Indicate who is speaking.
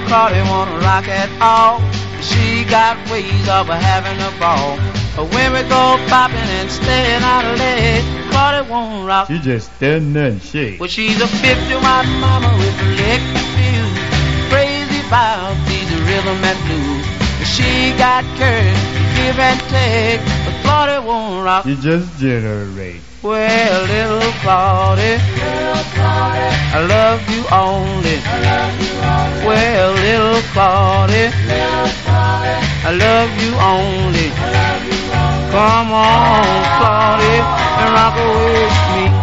Speaker 1: Claudia won't rock at all. She got ways of having a ball. But when we go popping and staying out of late, Claudia won't rock.
Speaker 2: She just stand there and shake.
Speaker 1: Well, she's a 50-watt mama with electric fuse, crazy about these rhythm and blues. She got courage, give and take, but Claudia won't rock.
Speaker 2: She just generate.
Speaker 1: Well, little Claudia, I love you only. Well, little Claudia, I love you only. Come on, Claudia, and rock away with me.